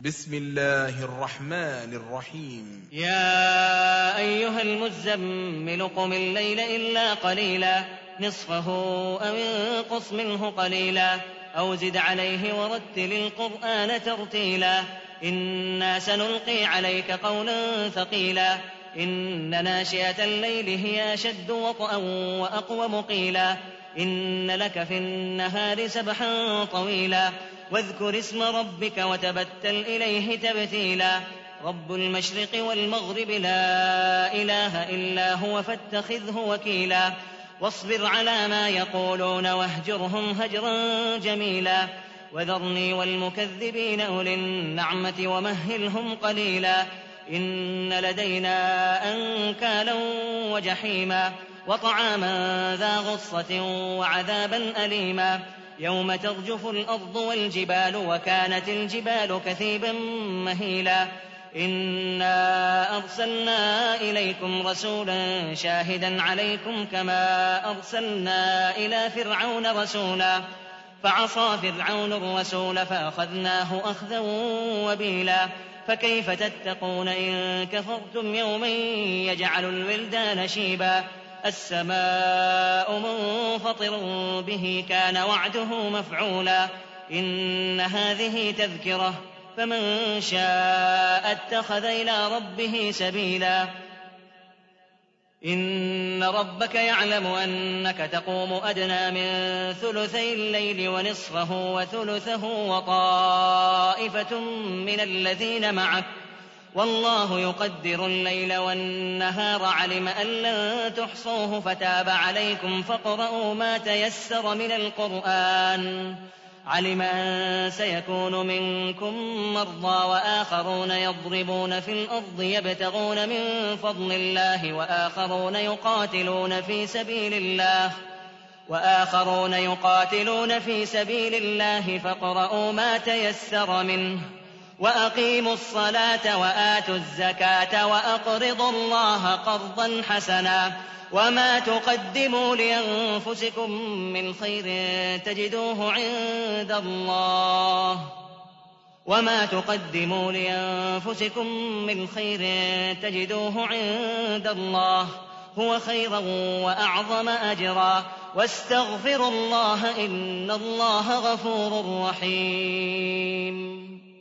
بسم الله الرحمن الرحيم. يا أيها المزمل قم الليل إلا قليلا نصفه أو انقص منه قليلا أو زد عليه ورتل القرآن ترتيلا إنا سنلقي عليك قولا ثقيلا إن ناشئة الليل هي أشد وطئا وأقوم قيلا إن لك في النهار سبحا طويلا واذكر اسم ربك وتبتل إليه تبتيلا رب المشرق والمغرب لا إله إلا هو فاتخذه وكيلا واصبر على ما يقولون واهجرهم هجرا جميلا وذرني والمكذبين أولي النعمة ومهلهم قليلا إن لدينا أنكالا وجحيما وطعاما ذا غصة وعذابا أليما يوم ترجف الأرض والجبال وكانت الجبال كثيبا مهيلا إنا أرسلنا إليكم رسولا شاهدا عليكم كما أرسلنا إلى فرعون رسولا فعصى فرعون الرسول فأخذناه أخذا وبيلا فكيف تتقون إن كفرتم يوما يجعل الولدان شيبا السماء منفطر به كان وعده مفعولا إن هذه تذكرة فمن شاء اتخذ إلى ربه سبيلا إن ربك يعلم أنك تقوم أدنى من ثلثي الليل ونصفه وثلثه وطائفة من الذين معك والله يقدر الليل والنهار علم أن لن تحصوه فتاب عليكم فاقرؤوا ما تيسر من القرآن علم أن سيكون منكم مرضى وآخرون يضربون في الأرض يبتغون من فضل الله وآخرون يقاتلون في سبيل الله فاقرؤوا ما تيسر منه وأقيموا الصلاة وآتوا الزكاة وأقرضوا الله قرضا حسنا وما تقدموا لأنفسكم من خير تجدوه عند الله هو خيرا وأعظم أجرا واستغفروا الله إن الله غفور رحيم.